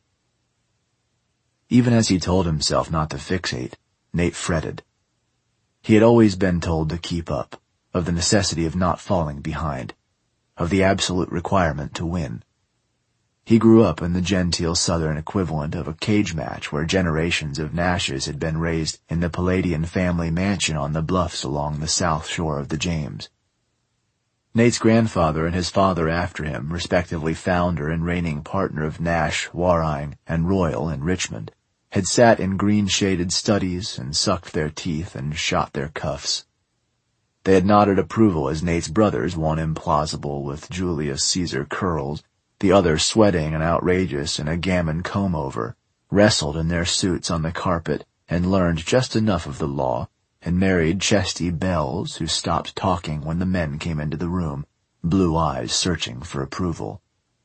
Even as he told himself not to fixate, Nate fretted. He had always been told to keep up, of the necessity of not falling behind, of the absolute requirement to win. He grew up in the genteel southern equivalent of a cage match where generations of Nashes had been raised in the Palladian family mansion on the bluffs along the south shore of the James. Nate's grandfather and his father after him, respectively founder and reigning partner of Nash, Wareing, and Royal in Richmond, had sat in green-shaded studies and sucked their teeth and shot their cuffs. They had nodded approval as Nate's brothers, one implausible with Julius Caesar curls, the other sweating and outrageous in a gammon comb-over, wrestled in their suits on the carpet and learned just enough of the law, and married chesty belles who stopped talking when the men came into the room, blue eyes searching for approval.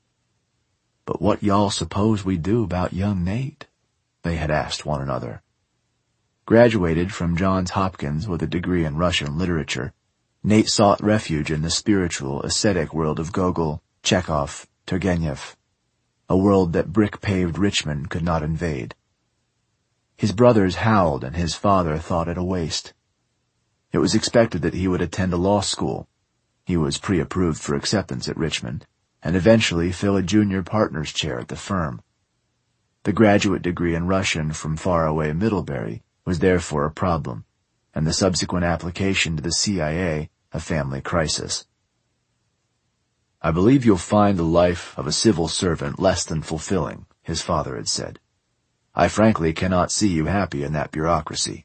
"But what y'all suppose we do about young Nate?" they had asked one another. Graduated from Johns Hopkins with a degree in Russian literature, Nate sought refuge in the spiritual, ascetic world of Gogol, Chekhov, Turgenev, a world that brick-paved Richmond could not invade. His brothers howled and his father thought it a waste. It was expected that he would attend a law school. He was pre-approved for acceptance at Richmond, and eventually fill a junior partner's chair at the firm. The graduate degree in Russian from faraway Middlebury was therefore a problem, and the subsequent application to the C I A a family crisis. "I believe you'll find the life of a civil servant less than fulfilling," his father had said. "I frankly cannot see you happy in that bureaucracy."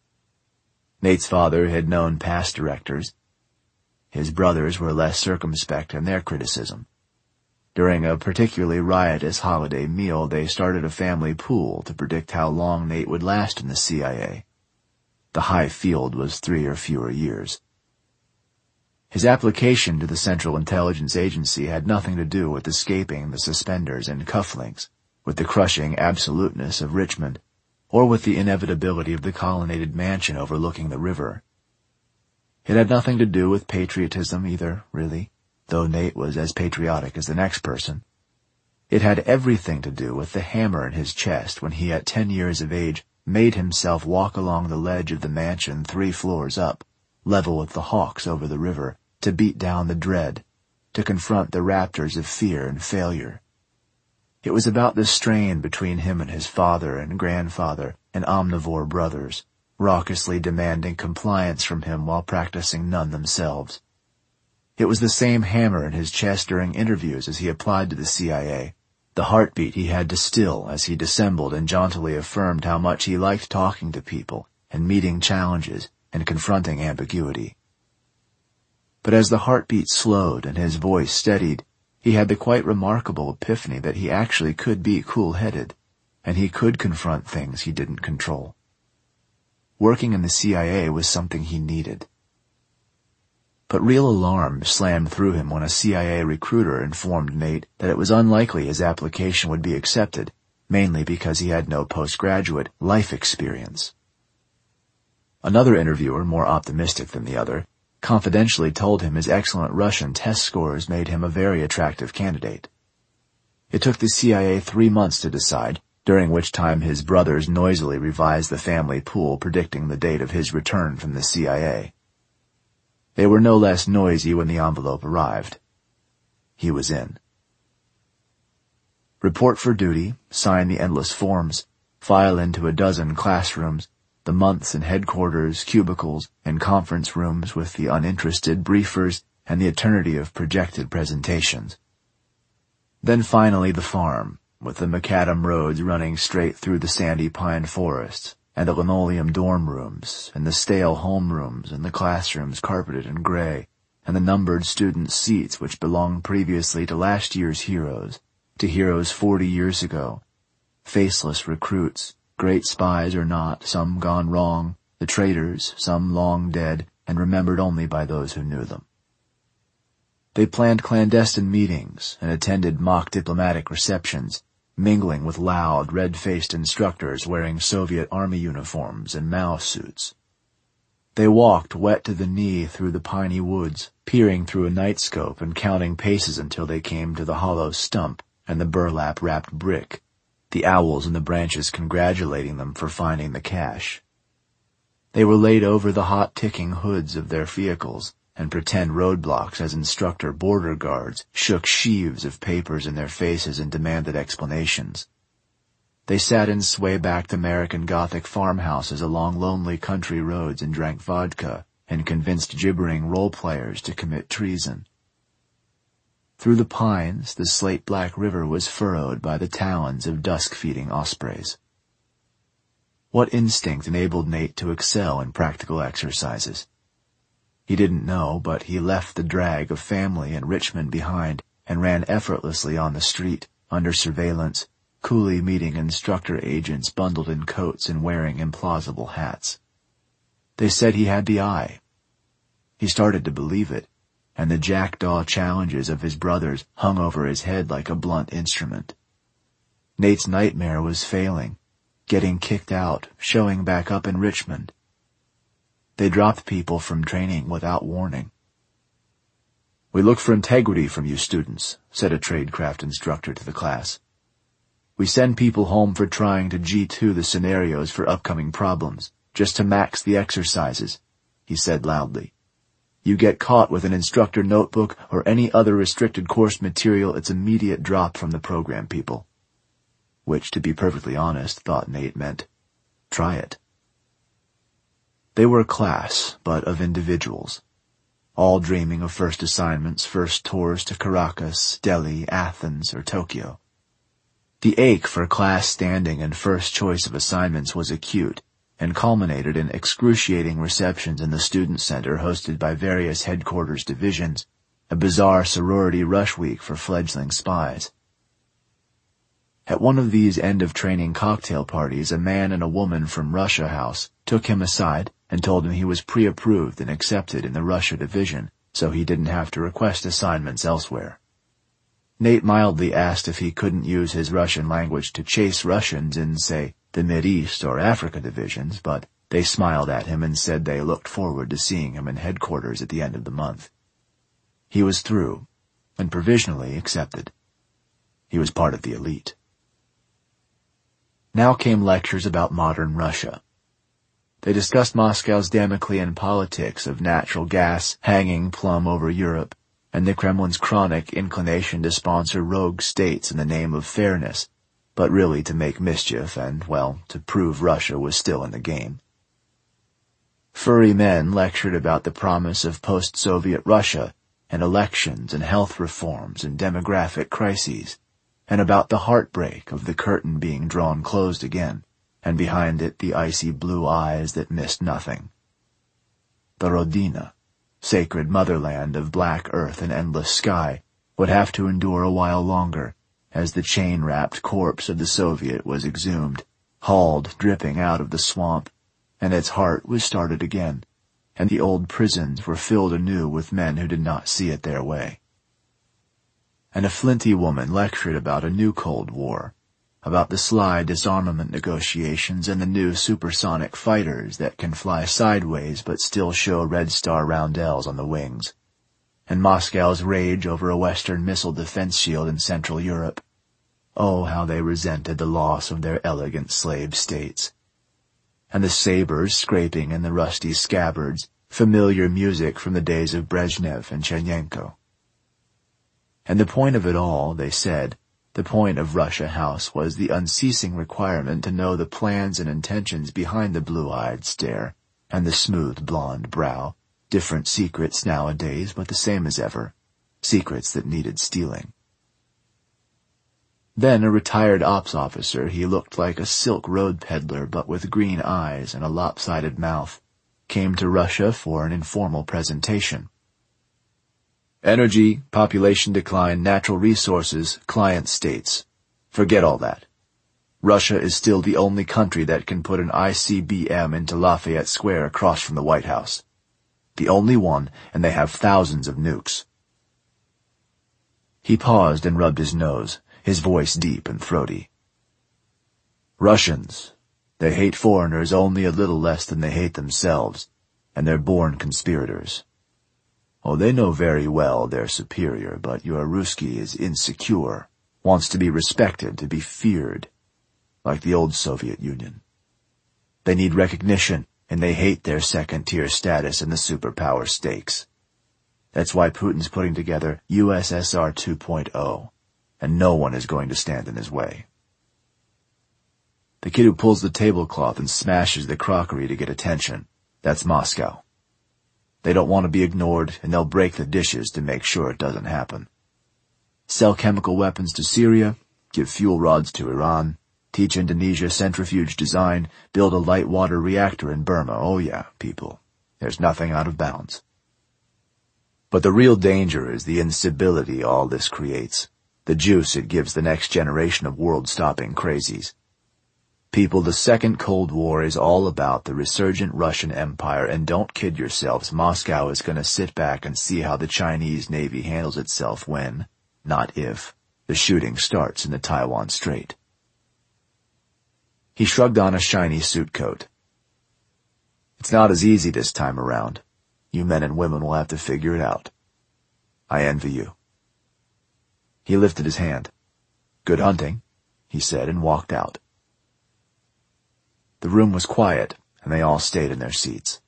Nate's father had known past directors. His brothers were less circumspect in their criticism. During a particularly riotous holiday meal, they started a family pool to predict how long Nate would last in the C I A. The high field was three or fewer years. His application to the Central Intelligence Agency had nothing to do with escaping the suspenders and cufflinks, with the crushing absoluteness of Richmond, or with the inevitability of the colonnaded mansion overlooking the river. It had nothing to do with patriotism either, really, though Nate was as patriotic as the next person. It had everything to do with the hammer in his chest when he, at ten years of age, made himself walk along the ledge of the mansion three floors up, level with the hawks over the river, to beat down the dread, to confront the raptors of fear and failure. It was about the strain between him and his father and grandfather and omnivore brothers, raucously demanding compliance from him while practicing none themselves. It was the same hammer in his chest during interviews as he applied to the C I A, the heartbeat he had to still as he dissembled and jauntily affirmed how much he liked talking to people and meeting challenges and confronting ambiguity. But as the heartbeat slowed and his voice steadied, he had the quite remarkable epiphany that he actually could be cool-headed, and he could confront things he didn't control. Working in the C I A was something he needed. But real alarm slammed through him when a C I A recruiter informed Nate that it was unlikely his application would be accepted, mainly because he had no postgraduate life experience. Another interviewer, more optimistic than the other, confidentially told him his excellent Russian test scores made him a very attractive candidate. It took the C I A three months to decide, during which time his brothers noisily revised the family pool predicting the date of his return from the C I A. They were no less noisy when the envelope arrived. He was in. Report for duty, sign the endless forms, file into a dozen classrooms, the months in headquarters, cubicles, and conference rooms with the uninterested briefers and the eternity of projected presentations. Then finally the farm, with the macadam roads running straight through the sandy pine forests, and the linoleum dorm rooms, and the stale home rooms, and the classrooms carpeted in gray, and the numbered student seats which belonged previously to last year's heroes, to heroes forty years ago, faceless recruits, great spies or not, some gone wrong, the traitors, some long dead, and remembered only by those who knew them. They planned clandestine meetings and attended mock diplomatic receptions, mingling with loud, red-faced instructors wearing Soviet army uniforms and Mao suits. They walked wet to the knee through the piney woods, peering through a nightscope and counting paces until they came to the hollow stump and the burlap-wrapped brick, the owls in the branches congratulating them for finding the cache. They were laid over the hot-ticking hoods of their vehicles and pretend roadblocks as instructor border guards shook sheaves of papers in their faces and demanded explanations. They sat in sway-backed American Gothic farmhouses along lonely country roads and drank vodka and convinced gibbering role-players to commit treason. Through the pines, the slate-black river was furrowed by the talons of dusk-feeding ospreys. What instinct enabled Nate to excel in practical exercises? He didn't know, but he left the drag of family and Richmond behind and ran effortlessly on the street, under surveillance, coolly meeting instructor agents bundled in coats and wearing implausible hats. They said he had the eye. He started to believe it, and the jackdaw challenges of his brothers hung over his head like a blunt instrument. Nate's nightmare was failing, getting kicked out, showing back up in Richmond. They dropped people from training without warning. "We look for integrity from you students," said a tradecraft instructor to the class. "We send people home for trying to G two the scenarios for upcoming problems, just to max the exercises," he said loudly. "You get caught with an instructor notebook or any other restricted course material, it's immediate drop from the program, people." Which, to be perfectly honest, thought Nate meant, try it. They were a class, but of individuals, all dreaming of first assignments, first tours to Caracas, Delhi, Athens, or Tokyo. The ache for class standing and first choice of assignments was acute, and culminated in excruciating receptions in the student center hosted by various headquarters divisions, a bizarre sorority rush week for fledgling spies. At one of these end-of-training cocktail parties, a man and a woman from Russia House took him aside and told him he was pre-approved and accepted in the Russia division, so he didn't have to request assignments elsewhere. Nate mildly asked if he couldn't use his Russian language to chase Russians in, say, the Mideast or Africa divisions, but they smiled at him and said they looked forward to seeing him in headquarters at the end of the month. He was through, and provisionally accepted. He was part of the elite. Now came lectures about modern Russia. They discussed Moscow's Damoclean politics of natural gas hanging plumb over Europe, and the Kremlin's chronic inclination to sponsor rogue states in the name of fairness, but really to make mischief and, well, to prove Russia was still in the game. Furry men lectured about the promise of post-Soviet Russia and elections and health reforms and demographic crises, and about the heartbreak of the curtain being drawn closed again, and behind it the icy blue eyes that missed nothing. The Rodina, sacred motherland of black earth and endless sky, would have to endure a while longer, as the chain-wrapped corpse of the Soviet was exhumed, hauled dripping out of the swamp, and its heart was started again, and the old prisons were filled anew with men who did not see it their way. And a flinty woman lectured about a new Cold War, about the sly disarmament negotiations and the new supersonic fighters that can fly sideways but still show Red Star roundels on the wings, and Moscow's rage over a Western missile defense shield in Central Europe. Oh, how they resented the loss of their elegant slave states. And the sabers scraping in the rusty scabbards, familiar music from the days of Brezhnev and Chernenko. And the point of it all, they said, the point of Russia House was the unceasing requirement to know the plans and intentions behind the blue-eyed stare and the smooth blonde brow, different secrets nowadays but the same as ever, secrets that needed stealing. Then a retired ops officer, he looked like a silk road peddler but with green eyes and a lopsided mouth, came to Russia for an informal presentation. Energy, population decline, natural resources, client states. Forget all that. Russia is still the only country that can put an I C B M into Lafayette Square across from the White House. The only one, and they have thousands of nukes. He paused and rubbed his nose, his voice deep and throaty. Russians. They hate foreigners only a little less than they hate themselves, and they're born conspirators. Oh, they know very well they're superior, but your Ruski is insecure, wants to be respected, to be feared, like the old Soviet Union. They need recognition, and they hate their second-tier status in the superpower stakes. That's why Putin's putting together U S S R two point oh, and no one is going to stand in his way. The kid who pulls the tablecloth and smashes the crockery to get attention, that's Moscow. They don't want to be ignored, and they'll break the dishes to make sure it doesn't happen. Sell chemical weapons to Syria, give fuel rods to Iran, teach Indonesia centrifuge design, build a light water reactor in Burma. Oh yeah, people. There's nothing out of bounds. But the real danger is the instability all this creates, the juice it gives the next generation of world-stopping crazies. People, the Second Cold War is all about the resurgent Russian Empire, and don't kid yourselves, Moscow is going to sit back and see how the Chinese Navy handles itself when, not if, the shooting starts in the Taiwan Strait. He shrugged on a shiny suit coat. It's not as easy this time around. You men and women will have to figure it out. I envy you. He lifted his hand. Good hunting, he said, and walked out. The room was quiet, and they all stayed in their seats.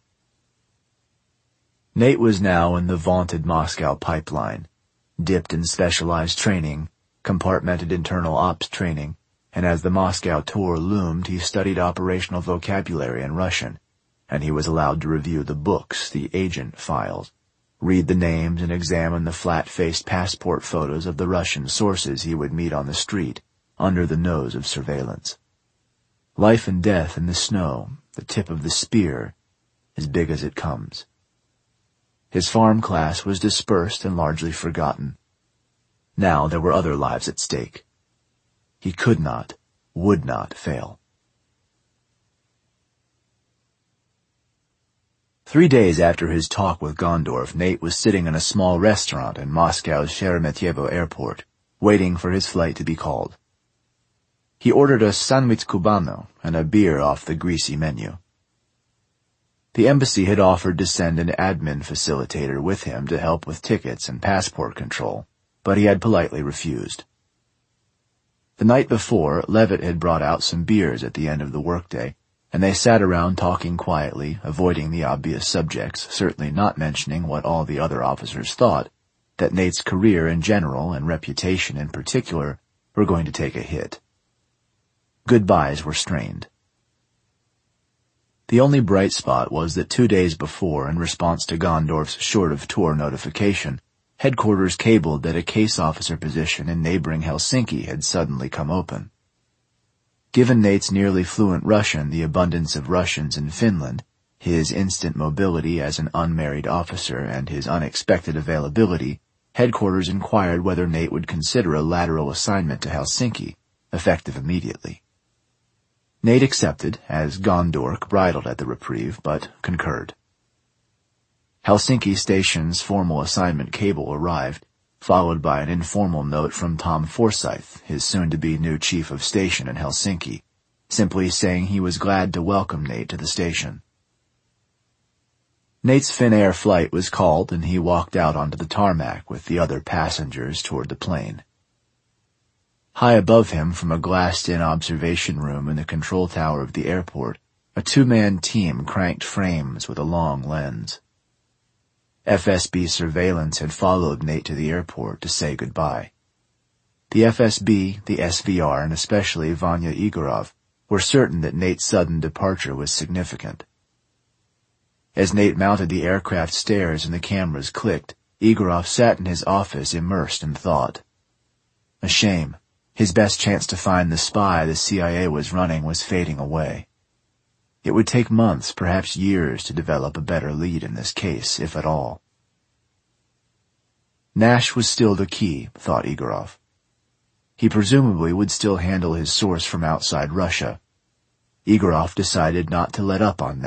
Nate was now in the vaunted Moscow pipeline, dipped in specialized training, compartmented internal ops training, and as the Moscow tour loomed, he studied operational vocabulary in Russian, and he was allowed to review the books, the agent files, read the names and examine the flat-faced passport photos of the Russian sources he would meet on the street, under the nose of surveillance. Life and death in the snow, the tip of the spear, as big as it comes. His farm class was dispersed and largely forgotten. Now there were other lives at stake. He could not, would not fail. Three days after his talk with Gondorf, Nate was sitting in a small restaurant in Moscow's Sheremetyevo airport, waiting for his flight to be called. He ordered a sandwich cubano and a beer off the greasy menu. The embassy had offered to send an admin facilitator with him to help with tickets and passport control, but he had politely refused. The night before, Levitt had brought out some beers at the end of the workday, and they sat around talking quietly, avoiding the obvious subjects, certainly not mentioning what all the other officers thought, that Nate's career in general and reputation in particular were going to take a hit. Goodbyes were strained. The only bright spot was that two days before, in response to Gondorf's short-of-tour notification, headquarters cabled that a case officer position in neighboring Helsinki had suddenly come open. Given Nate's nearly fluent Russian, the abundance of Russians in Finland, his instant mobility as an unmarried officer, and his unexpected availability, headquarters inquired whether Nate would consider a lateral assignment to Helsinki, effective immediately. Nate accepted, as Gondorf bridled at the reprieve, but concurred. Helsinki Station's formal assignment cable arrived, followed by an informal note from Tom Forsyth, his soon-to-be new chief of station in Helsinki, simply saying he was glad to welcome Nate to the station. Nate's Finnair flight was called, and he walked out onto the tarmac with the other passengers toward the plane. High above him, from a glassed-in observation room in the control tower of the airport, a two-man team cranked frames with a long lens. F S B surveillance had followed Nate to the airport to say goodbye. The F S B, the S V R, and especially Vanya Igorov were certain that Nate's sudden departure was significant. As Nate mounted the aircraft stairs and the cameras clicked, Igorov sat in his office immersed in thought. A shame. His best chance to find the spy the C I A was running was fading away. It would take months, perhaps years, to develop a better lead in this case, if at all. Nash was still the key, thought Egorov. He presumably would still handle his source from outside Russia. Egorov decided not to let up on that.